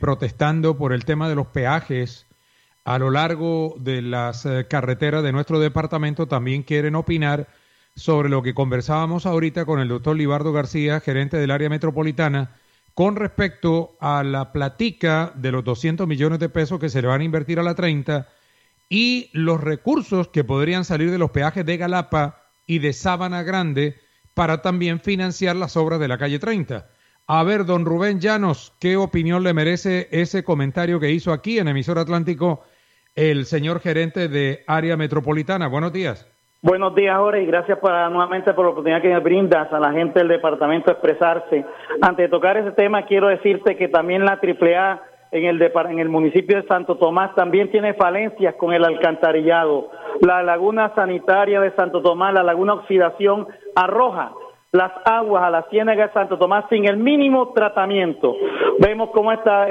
protestando por el tema de los peajes a lo largo de las carreteras de nuestro departamento también quieren opinar sobre lo que conversábamos ahorita con el doctor Libardo García, gerente del área metropolitana, con respecto a la platica de los 200 millones de pesos que se le van a invertir a la 30 y los recursos que podrían salir de los peajes de Galapa y de Sabana Grande para también financiar las obras de la calle 30. A ver, don Rubén Llanos, ¿qué opinión le merece ese comentario que hizo aquí en Emisor Atlántico el señor gerente de área metropolitana? Buenos días. Buenos días, Jorge, y gracias nuevamente por la oportunidad que me brindas a la gente del departamento de expresarse. Antes de tocar ese tema, quiero decirte que también la AAA en el municipio de Santo Tomás también tiene falencias con el alcantarillado. La laguna sanitaria de Santo Tomás, la laguna Oxidación, arroja las aguas a la ciénaga de Santo Tomás sin el mínimo tratamiento. Vemos cómo esta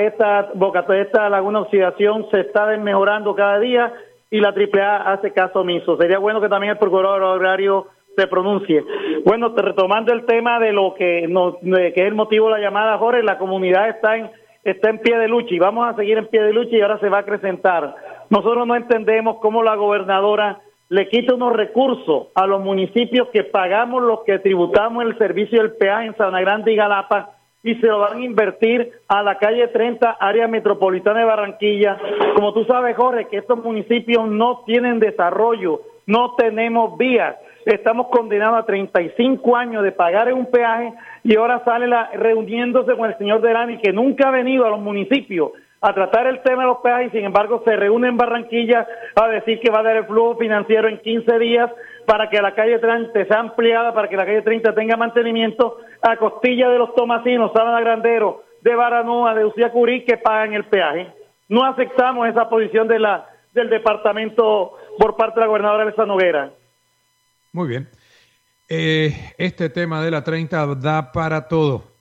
laguna Oxidación se está desmejorando cada día y la AAA hace caso omiso. Sería bueno que también el procurador agrario se pronuncie. Bueno, retomando el tema de lo que es el motivo de la llamada, Jorge, la comunidad está en pie de lucha y vamos a seguir en pie de lucha y ahora se va a acrecentar. Nosotros no entendemos cómo la gobernadora le quita unos recursos a los municipios que pagamos, los que tributamos el servicio del peaje en Sabana Grande y Galapa, y se lo van a invertir a la calle 30, área metropolitana de Barranquilla. Como tú sabes, Jorge, que estos municipios no tienen desarrollo, no tenemos vías, estamos condenados a 35 años de pagar en un peaje y ahora sale reuniéndose con el señor Delany, que nunca ha venido a los municipios a tratar el tema de los peajes y sin embargo se reúne en Barranquilla a decir que va a dar el flujo financiero en 15 días para que la calle 30 sea ampliada, para que la calle 30 tenga mantenimiento a costilla de los tomasinos, Sabana Grandero, de Baranúa, de Ucía Curí, que pagan el peaje. No aceptamos esa posición del departamento por parte de la gobernadora Elsa Noguera. Muy bien. Este tema de la 30 da para todo.